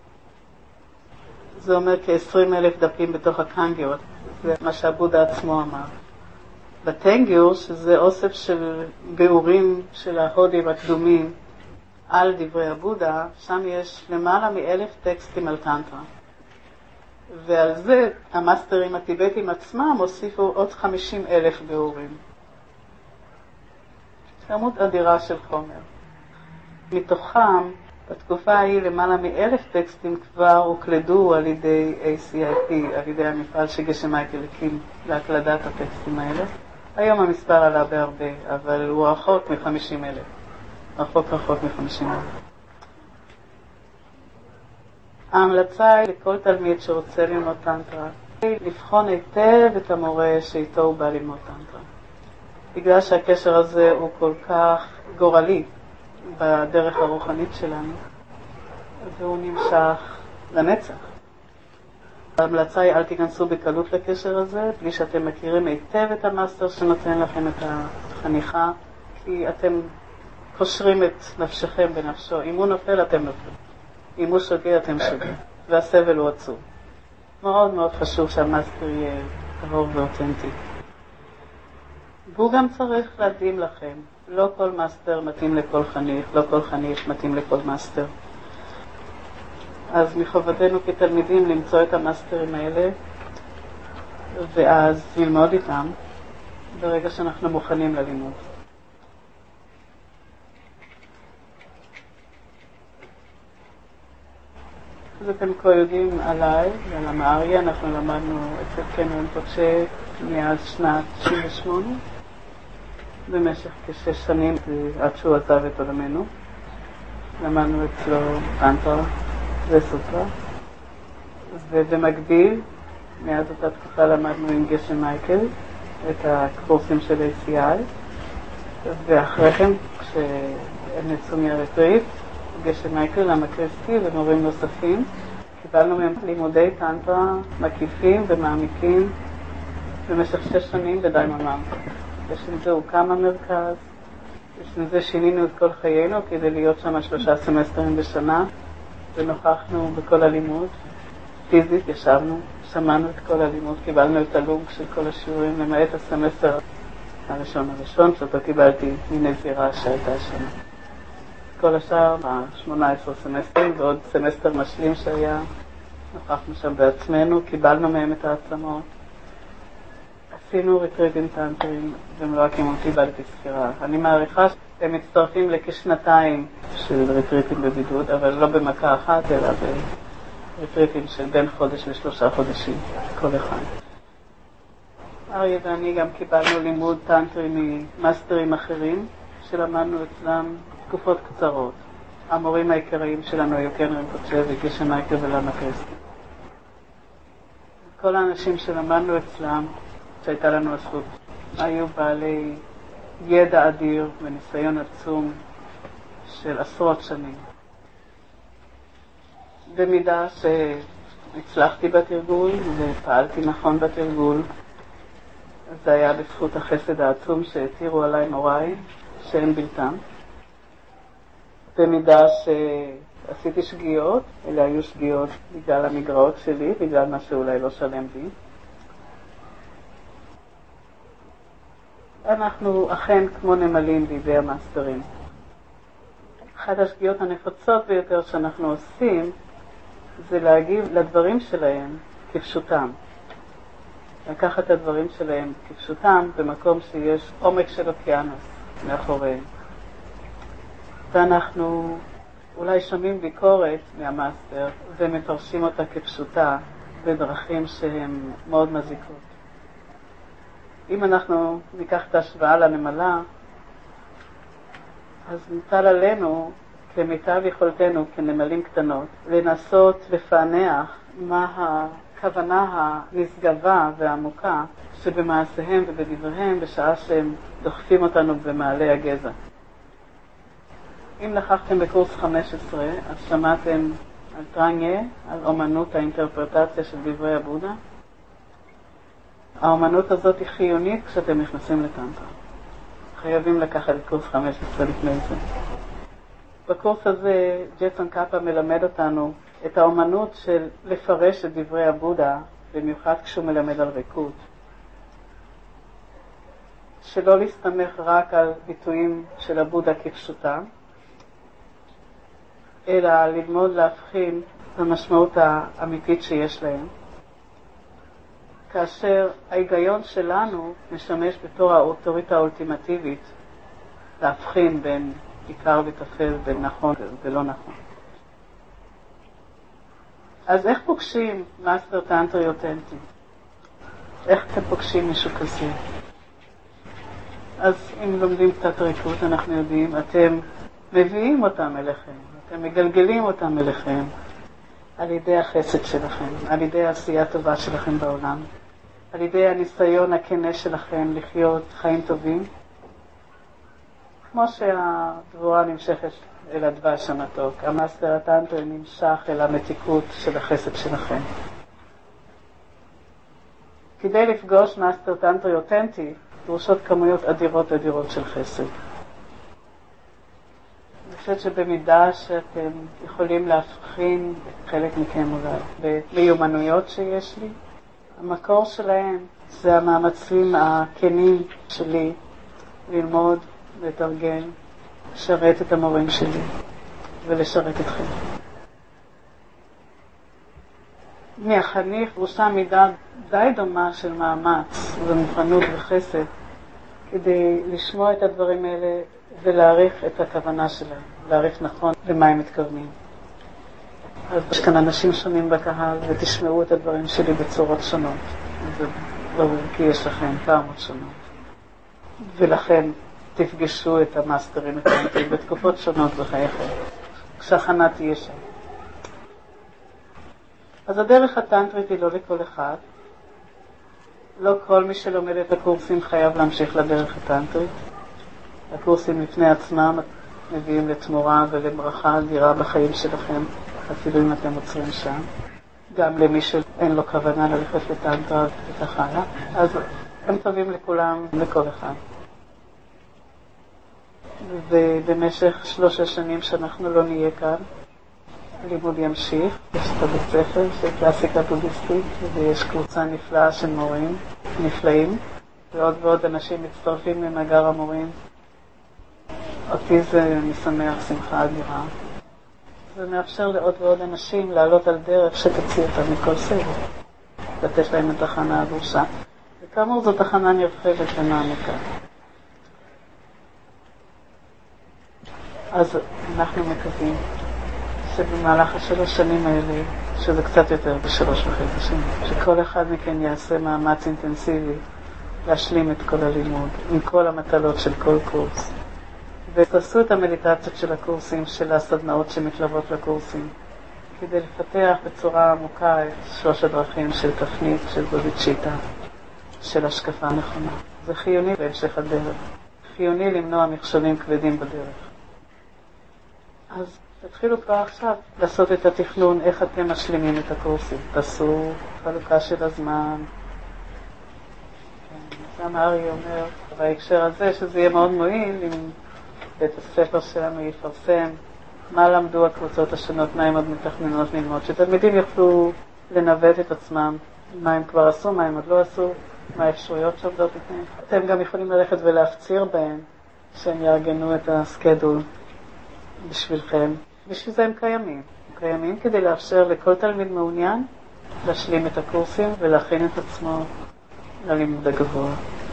זה אומר כ-20,000 דפים בתוך הקנגיות, זה מה שהבודה עצמו אמר. בטנגיור, שזה אוסף של ביאורים של ההודים הקדומים על דברי הבודה, שם יש למעלה מ1,000 טקסטים על טנטרה. ועל זה המאסטרים הטיבטים עצמם הוסיפו עוד 50,000 ביאורים. כמות אדירה של חומר. מתוכם, בתקופה ההיא למעלה מ1,000 טקסטים כבר הוקלדו על ידי ACIP, על ידי המפעל שגשם מייקל הקים להקלדת הטקסטים האלה. היום המספר עלה בהרבה, אבל הוא רחוק מ-50,000. רחוק מ-50,000. ההמלצה היא לכל תלמיד שרוצה ללמוד טנטרה, לבחון היטב את המורה שאיתו הוא בא ללמוד טנטרה. בגלל שהקשר הזה הוא כל כך גורלי בדרך הרוחנית שלנו, והוא נמשך לנצח. ההמלצה היא אל תיכנסו בקלות לקשר הזה, בלי שאתם מכירים היטב את המאסטר שנותן לכם את החניכה, כי אתם קושרים את נפשכם בנפשו. אם הוא נופל, אתם נופלים. אם הוא שוגע, אתם שוגע. והסבל הוא עצוב. מאוד מאוד חשוב שהמאסטר יהיה טהור ואותנטי. והוא גם צריך להדהים לכם. לא כל מאסטר מתאים לכל חניך, לא כל חניך מתאים לכל מאסטר. אז מחובתנו כתלמידים למצוא את המאסטרים האלה, ואז ללמוד איתם ברגע שאנחנו מוכנים ללימוד. אז אתם כבר יודעים עליי ועל המאריה, אנחנו למדנו אצל קן רינפוצ'ה מאז שנת 98, במשך כ6 שנים עד שהוא עזב את עולמנו. למדנו אצלו טנטרה וסוטרה, ובמקביל, מאז אותה תקופה למדנו עם גשם מייקל את הקורסים של ACI, ואחרי כן, כשהם נצאו מהרטריט, גשם מייקל, המקריסטי ומורים נוספים, קיבלנו מהם לימודי טנטרה מקיפים ומעמיקים במשך 6 שנים בדייממם. בשביל זה הוקם המרכז, בשביל זה שינינו את כל חיינו כדי להיות שם 3 סמסטרים בשנה, ונוכחנו בכל הלימוד, פיזית ישבנו, שמענו את כל הלימוד, קיבלנו את הלוג של כל השיעורים, למעט הסמסטר הראשון, שאותו קיבלתי מנזירה שהייתה שנה. כל השאר, 18 סמסטרים ועוד סמסטר משלים שהיה, נוכחנו שם בעצמנו, קיבלנו מהם את העצמות, עשינו רטריטים טנטריים במלוא הכימותי בלתי ספירה. אני מעריכה שהם מצטרפים לכשנתיים של רטריטים בבידוד, אבל לא במכה אחת, אלא ברטריטים של בין חודש ל3 חודשים, כל אחד. אריה ואני גם קיבלנו לימוד טנטרי ממאסטרים אחרים, שלמדנו אצלם תקופות קצרות. המורים העיקריים שלנו היו קן רינפוצ'ה וגשם מייקל ולמה קריסטי. כל האנשים שלמדנו אצלם, שהייתה לנו הזכות, היו בעלי ידע אדיר וניסיון עצום של עשרות שנים. במידה שהצלחתי בתרגול ופעלתי נכון בתרגול, זה היה בזכות החסד העצום שהתירו עליי נוראי, שאין בלתם. במידה שעשיתי שגיאות, אלה היו שגיאות בגלל המגרעות שלי, בגלל מה שאולי לא שלם בי. אנחנו אכן כמו נמלים בידי המאסטרים. אחת השגיאות הנפוצות ביותר שאנחנו עושים, זה להגיב לדברים שלהם כפשוטם. לקחת את הדברים שלהם כפשוטם במקום שיש עומק של אוקיינוס מאחוריהם. ואנחנו אולי שומעים ביקורת מהמאסטר ומפרשים אותה כפשוטה בדרכים שהן מאוד מזיקות. אם אנחנו ניקח את ההשוואה לנמלה, אז ניתן עלינו כמיטב יכולתנו כנמלים קטנות לנסות לפענח מה הכוונה הנשגבה והעמוקה שבמעשיהם ובדבריהם בשעה שהם דוחפים אותנו במעלה הגזע. אם לקחתם בקורס 15, אז שמעתם על טרניה, על אומנות האינטרפרטציה של דברי הבודה. האומנות הזאת היא חיונית כשאתם נכנסים לטנטרה. חייבים לקחת את קורס 15 לפני זה. בקורס הזה ג'ייסון קאפה מלמד אותנו את האומנות של לפרש את דברי הבודה, במיוחד כשהוא מלמד על ריקות. שלא להסתמך רק על ביטויים של הבודה כפשוטם, אלא ללמוד להבחין במשמעות האמיתית שיש להם. כאשר ההיגיון שלנו משמש בתור האוטוריטה האולטימטיבית להבחין בין עיקר וטפל, בין נכון ולא נכון. אז איך פוגשים מאסטר טנטרי אותנטי? איך אתם פוגשים מישהו כזה? אז אם לומדים קצת ריקות, אנחנו יודעים, אתם מביאים אותם אליכם, אתם מגלגלים אותם אליכם על ידי החסד שלכם, על ידי העשייה הטובה שלכם בעולם, על ידי הניסיון הכנה שלכם לחיות חיים טובים, כמו שהדבורה נמשכת אל הדבש המתוק, המאסטר הטנטרי נמשך אל המתיקות של החסד שלכם. כדי לפגוש מאסטר טנטרי אותנטי, דרושות כמויות אדירות של חסד. אני חושבת שבמידה שאתם יכולים להבחין, חלק מכם אולי, במיומנויות שיש לי, המקור שלהם זה המאמצים הכנים שלי ללמוד, לתרגל, לשרת את המורים שלי ולשרת אתכם. מהחניך דרושה מידה די דומה של מאמץ ומוכנות וחסד כדי לשמוע את הדברים האלה ולהעריך את הכוונה שלהם, להעריך נכון למה הם מתכוונים. אז יש כאן אנשים שונים בקהל ותשמעו את הדברים שלי בצורות שונות. זה ברור כי יש לכם פעמות שונות. ולכן תפגשו את המאסטרים הטנטריים בתקופות שונות בחייכם, כשהכנה תהיה שם. אז הדרך הטנטרית היא לא לכל אחד. לא כל מי שלומד את הקורסים חייב להמשיך לדרך הטנטרית. הקורסים לפני עצמם מביאים לתמורה ולברכה אדירה בחיים שלכם, אפילו אם אתם עוצרים שם. גם למי שאין לו כוונה ללכת לטנטרה וכך הלאה. אז הם טובים לכולם, לכל אחד. ובמשך 3 שנים שאנחנו לא נהיה כאן, הלימוד ימשיך. יש את הבית ספר של קלאסיקה בודהיסטית, ויש קבוצה נפלאה של מורים נפלאים, ועוד ועוד אנשים מצטרפים למאגר המורים. אותי זה משמח, שמחה אדירה. זה מאפשר לעוד ועוד אנשים לעלות על דרך שתוציא אותם מכל סבל, לתת להם את תחנה הדרושה. וכאמור זו תחנה נרחבת ומעמיקה. אז אנחנו מקווים שבמהלך 3 שנים האלה, שזה קצת יותר ב3.5 שנים, שכל אחד מכן יעשה מאמץ אינטנסיבי להשלים את כל הלימוד, עם כל המטלות של כל קורס. ותעשו את המדיטציות של הקורסים, של הסדנאות שמתלוות לקורסים, כדי לפתח בצורה עמוקה את 3 הדרכים של תפנית, של בודיצ'יטה, של השקפה נכונה. זה חיוני בהמשך הדרך. חיוני למנוע מכשולים כבדים בדרך. אז תתחילו כבר עכשיו לעשות את התכנון, איך אתם משלימים את הקורסים. תעשו חלוקה של הזמן. גם ארי אומר בהקשר הזה שזה יהיה מאוד מועיל אם בית הספר שלנו יפרסם מה למדו הקבוצות השונות, מה הם עוד מתכננות ללמוד, שתלמידים יוכלו לנווט את עצמם, מה הם כבר עשו, מה הם עוד לא עשו, מה האפשרויות שעובדות לפניהם. אתם גם יכולים ללכת ולהפציר בהם שהם יארגנו את הסקדול בשבילכם. בשביל זה הם קיימים. הם קיימים כדי לאפשר לכל תלמיד מעוניין להשלים את הקורסים ולהכין את עצמו ללימוד הגבוה.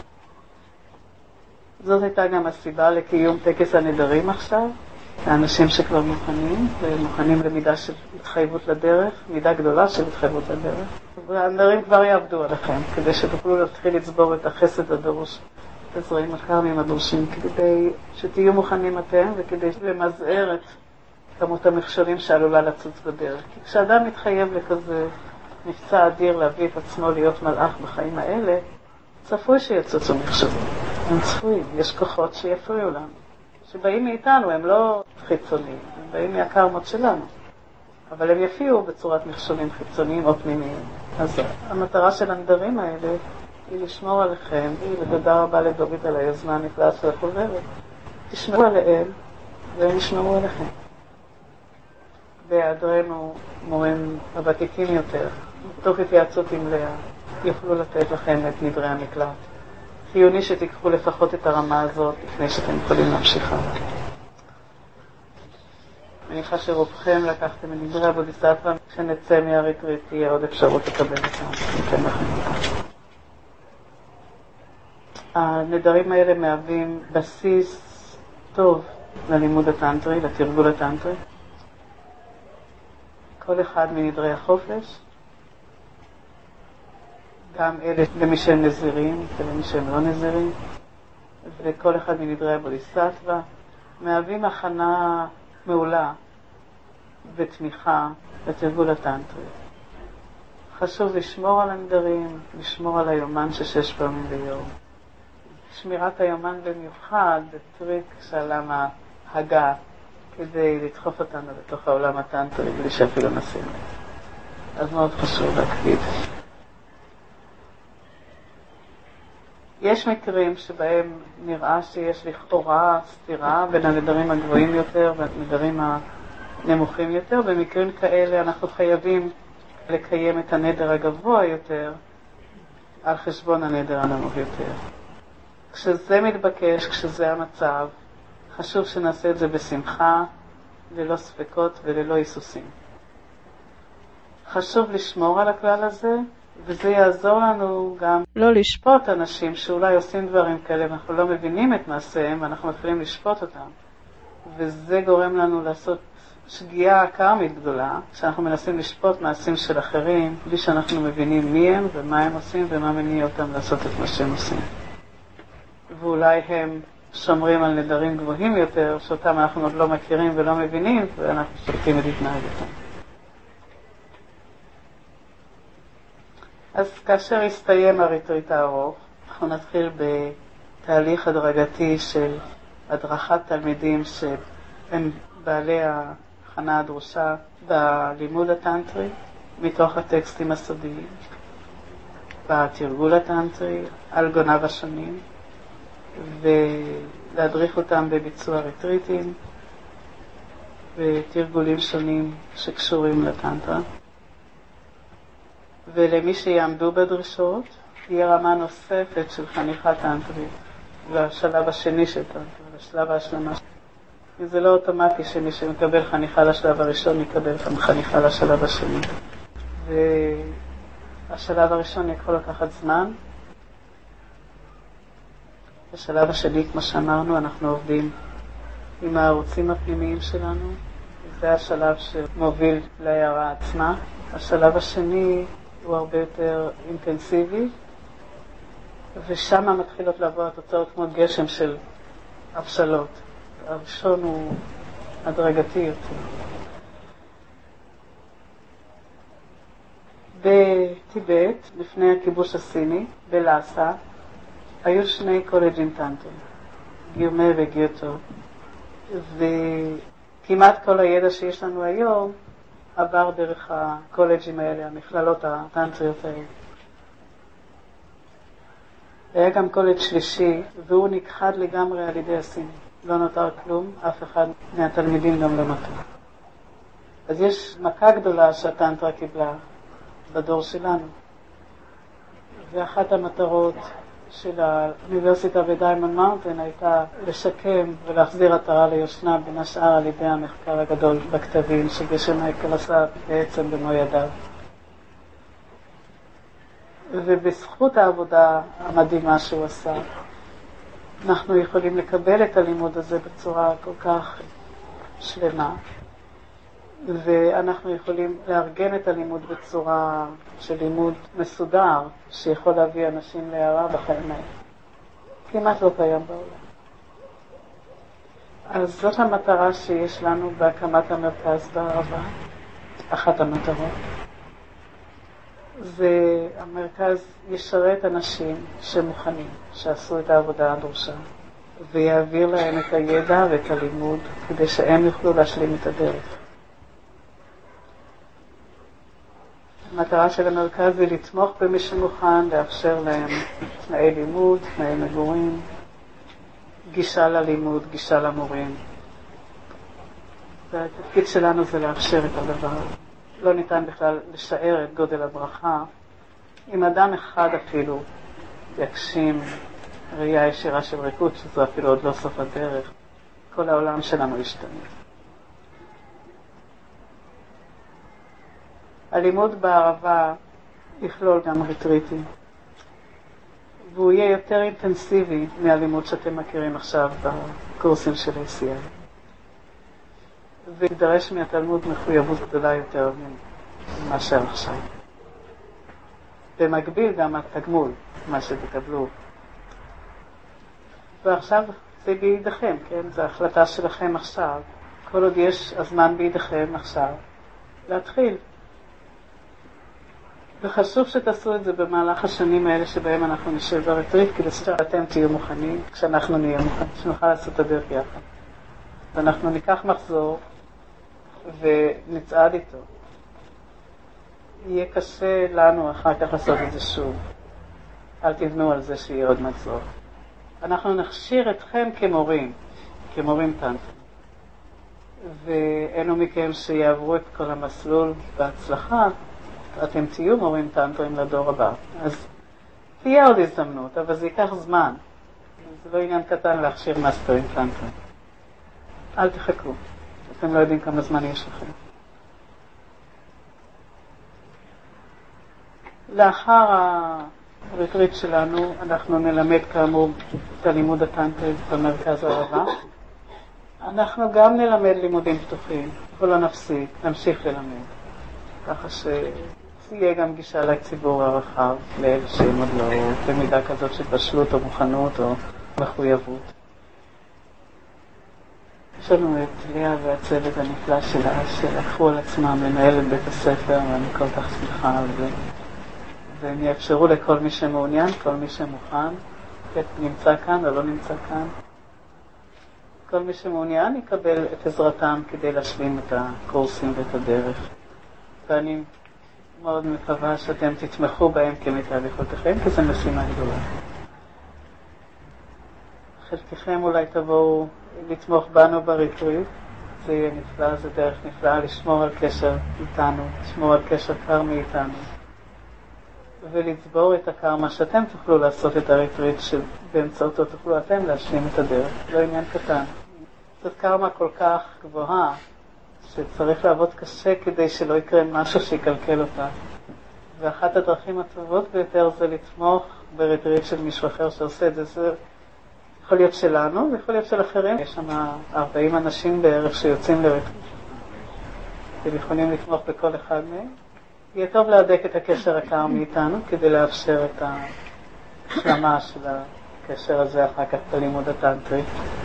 זאת הייתה גם הסיבה לקיום טקס הנדרים עכשיו, לאנשים שכבר מוכנים, ומוכנים למידה של התחייבות לדרך, מידה גדולה של התחייבות לדרך. והנדרים כבר יעבדו עליכם, כדי שתוכלו להתחיל לצבור את החסד הדרוש, את הזרעים הקרמיים הדרושים, כדי שתהיו מוכנים אתם, וכדי למזער את כמות המכשולים שעלולה לצוץ בדרך. כי כשאדם מתחייב לכזה מבצע אדיר להביא את עצמו להיות מלאך בחיים האלה, צפוי שיצוצו מכשולים. הם צפויים, יש כוחות שיפריעו לנו, שבאים מאיתנו, הם לא חיצוניים, הם באים מהקרמות שלנו, אבל הם יפיעו בצורת מכשולים חיצוניים או פנימיים. אז המטרה של הנדרים האלה היא לשמור עליכם, ותודה רבה לדורית על היוזמה הנפלאה של החוברת. תשמרו עליהם והם ישמרו עליכם. בהיעדרנו מורים הוותיקים יותר, תוך התייעצות עם לאה, יוכלו לתת לכם את נדרי המקלט. חיוני שתיקחו לפחות את הרמה הזאת לפני שאתם יכולים להמשיך הלאה. מניחה שרובכם לקחתם מנדרי הבודיסטווה, כשנצא מהריטריט תהיה עוד אפשרות לקבל אותם. ניתן לכם אותם. הנדרים האלה מהווים בסיס טוב ללימוד הטנטרי, לתרגול הטנטרי. כל אחד מנדרי החופש, גם אלה למי שהם נזירים ולמי שהם לא נזירים, וכל אחד מנדרי הבודיסטווה, מהווים הכנה מעולה ותמיכה לתרגול הטנטרי. חשוב לשמור על הנדרים, לשמור על היומן 6 פעמים ביום. שמירת היומן במיוחד זה טריק שעלם ההגה כדי לדחוף אותנו לתוך העולם הטנטרי בלי שאפילו נשים לב. אז מאוד חשוב להקפיד. יש מקרים שבהם נראה שיש לכאורה סתירה בין הנדרים הגבוהים יותר והנדרים הנמוכים יותר. במקרים כאלה אנחנו חייבים לקיים את הנדר הגבוה יותר על חשבון הנדר הנמוך יותר. כשזה מתבקש, כשזה המצב, חשוב שנעשה את זה בשמחה, ללא ספקות וללא היסוסים. חשוב לשמור על הכלל הזה, וזה יעזור לנו גם לא לשפוט אנשים שאולי עושים דברים כאלה ואנחנו לא מבינים את מעשיהם ואנחנו מתחילים לשפוט אותם. וזה גורם לנו לעשות שגיאה קרמית גדולה, כשאנחנו מנסים לשפוט מעשים של אחרים בלי שאנחנו מבינים מי הם ומה הם עושים ומה מניע אותם לעשות את מה שהם עושים. ואולי הם שומרים על נדרים גבוהים יותר, שאותם אנחנו עוד לא מכירים ולא מבינים, ואנחנו שולטים את התנהגותם. אז כאשר יסתיים הריטריט הארוך, אנחנו נתחיל בתהליך הדרגתי של הדרכת תלמידים שהם בעלי ההכנה הדרושה בלימוד הטנטרי, מתוך הטקסטים הסודיים, בתרגול הטנטרי, על גוניו השונים, ולהדריך אותם בביצוע ריטריטים ותרגולים שונים שקשורים לטנטרה. ולמי שיעמדו בדרישות, תהיה רמה נוספת של חניכה טנטרית, והשלב השני של טנטרה, השלב ההשלמה. זה לא אוטומטי שמי שמקבל חניכה לשלב הראשון יקבל חניכה לשלב השני. והשלב הראשון יכול לקחת זמן. בשלב השני, כמו שאמרנו, אנחנו עובדים עם הערוצים הפנימיים שלנו. זה השלב שמוביל להערה עצמה. השלב השני הוא הרבה יותר אינטנסיבי, ושם מתחילות לבוא התוצאות כמו גשם של הבשלות. הראשון הוא הדרגתי יותר. בטיבט, לפני הכיבוש הסיני, בלאסה, היו 2 קולג'ים טנטריים, גירמה וגיוטו, וכמעט כל הידע שיש לנו היום עבר דרך הקולג'ים האלה, המכללות הטנטריות האלה. היה גם קולג' שלישי, והוא נכחד לגמרי על ידי הסיני. לא נותר כלום, אף אחד מהתלמידים גם לא נותר. אז יש מכה גדולה שהטנטרה קיבלה בדור שלנו. ואחת המטרות של האוניברסיטה בדיימונד מאונטן הייתה לשקם ולהחזיר עטרה ליושנה, בין השאר על ידי המחקר הגדול בכתבים שגשם מייקל עשה בעצם במו ידיו. ובזכות העבודה המדהימה שהוא עשה, אנחנו יכולים לקבל את הלימוד הזה בצורה כל כך שלמה, ואנחנו יכולים לארגן את הלימוד בצורה של לימוד מסודר, שיכול להביא אנשים להערה בחיים האלה. כמעט לא קיים בעולם. אז זאת המטרה שיש לנו בהקמת המרכז בערבה, אחת המטרות. והמרכז ישרת אנשים שמוכנים, שעשו את העבודה הדרושה, ויעביר להם את הידע ואת הלימוד, כדי שהם יוכלו להשלים את הדרך. המטרה של המרכז היא לתמוך במי שמוכן, לאפשר להם תנאי לימוד, תנאי מגורים, גישה ללימוד, גישה למורים. והתפקיד שלנו זה לאפשר את הדבר. לא ניתן בכלל לשער את גודל הברכה. אם אדם אחד אפילו יקשים ראייה ישירה של ריקוד, שזו אפילו עוד לא סוף הדרך, כל העולם שלנו ישתנה. הלימוד בערבה יכלול גם ריטריטים, והוא יהיה יותר אינטנסיבי מהלימוד שאתם מכירים עכשיו בקורסים של ACI. וידרש מהתלמוד מחויבות גדולה יותר מאשר עכשיו. במקביל גם התגמול, מה שתקבלו. ועכשיו זה בידיכם, כן? זו החלטה שלכם עכשיו. כל עוד יש הזמן בידיכם עכשיו, להתחיל. וחשוב שתעשו את זה במהלך השנים האלה שבהם אנחנו נשב ברטריט, כדי שאתם תהיו מוכנים, כשאנחנו נהיה מוכנים, שנוכל לעשות את הדרך יחד. ואנחנו ניקח מחזור ונצעד איתו. יהיה קשה לנו אחר כך לעשות את זה שוב. אל תבנו על זה שיהיה עוד מחזור. אנחנו נכשיר אתכם כמורים טנטרים. ואלו מכם שיעברו את כל המסלול בהצלחה, אתם תהיו מורים טנטרים לדור הבא. אז תהיה עוד הזדמנות, אבל זה ייקח זמן. זה לא עניין קטן להכשיר מאסטרים טנטרים. אל תחכו. אתם לא יודעים כמה זמן יש לכם. לאחר הריטריט שלנו, אנחנו נלמד כאמור את הלימוד הטנטרי במרכז הערבה. אנחנו גם נלמד לימודים פתוחים, ולא נפסיק, נמשיך ללמד. ככה שתהיה גם גישה לציבור הרחב, לאלה שהם עוד לא במידה כזאת של בשלות או מוכנות או מחויבות. יש לנו את ליה והצוות הנפלא שלה, שלקחו על עצמם לנהל את בית הספר, ואני כל כך שמחה על זה. והם יאפשרו לכל מי שמעוניין, כל מי שמוכן, נמצא כאן או לא נמצא כאן. כל מי שמעוניין יקבל את עזרתם כדי להשלים את הקורסים ואת הדרך. ואני מאוד מקווה שאתם תתמכו בהם כמיטב יכולתכם, כי זו משימה גדולה. חלקכם אולי תבואו לתמוך בנו בריטריט, זה יהיה נפלא, זה דרך נפלאה לשמור על קשר איתנו, לשמור על קשר קרמי איתנו, ולצבור את הקרמה שאתם תוכלו לעשות את הריטריט, שבאמצעותו תוכלו אתם להשלים את הדרך, לא עניין קטן. זאת קרמה כל כך גבוהה, שצריך לעבוד קשה כדי שלא יקרה משהו שיקלקל אותה. ואחת הדרכים הטובות ביותר זה לתמוך בריטריט של מישהו אחר שעושה את זה. זה יכול להיות שלנו ויכול להיות של אחרים. יש שם 40 אנשים בערך שיוצאים לריטריט. אתם יכולים לתמוך בכל אחד מהם. יהיה טוב להדק את הקשר הקרמי איתנו כדי לאפשר את ההשלמה של הקשר הזה אחר כך בלימוד הטנטרי.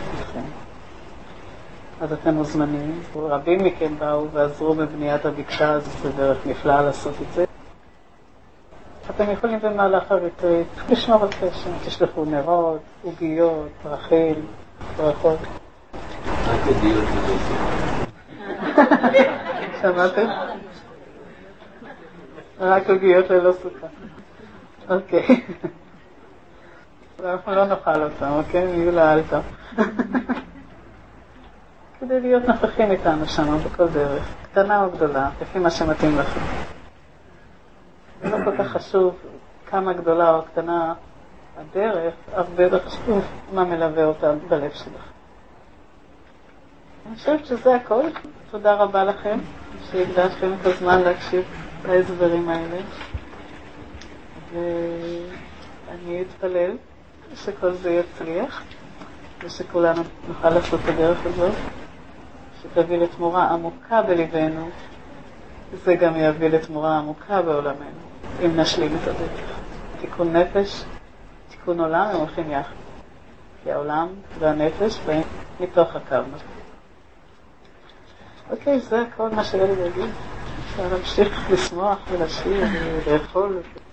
אז אתם מוזמנים. רבים מכם באו ועזרו בבניית הבקשה, אז זה דרך נפלאה לעשות את זה. אתם יכולים במהלך הריטריט לשמור על קשר, תשלחו נרות, עוגיות, פרחים, ברכות. רק עוגיות ללא סוכה. שמעתם? רק עוגיות ללא סוכה. אוקיי. אנחנו לא נאכל אותם, אוקיי? יהיו לאלתר. כדי להיות נוכחים איתנו שם בכל דרך, קטנה או גדולה, לפי מה שמתאים לכם. זה לא כל כך חשוב כמה גדולה או קטנה הדרך, הרבה יותר חשוב מה מלווה אותה בלב שלך. אני חושבת שזה הכל. תודה רבה לכם שהקדשתם את הזמן להקשיב להסברים האלה. ואני אתפלל שכל זה יצליח, ושכולנו נוכל לעשות את הדרך הזאת, שתביא לתמורה עמוקה בליבנו, זה גם יביא לתמורה עמוקה בעולמנו, אם נשלים את הדרך. תיקון נפש, תיקון עולם, הם הולכים יחד. כי העולם והנפש באים מתוך הקרמה. אוקיי, זה הכל מה שהיה לי להגיד. אפשר להמשיך לשמוח ולשיר ולאכול.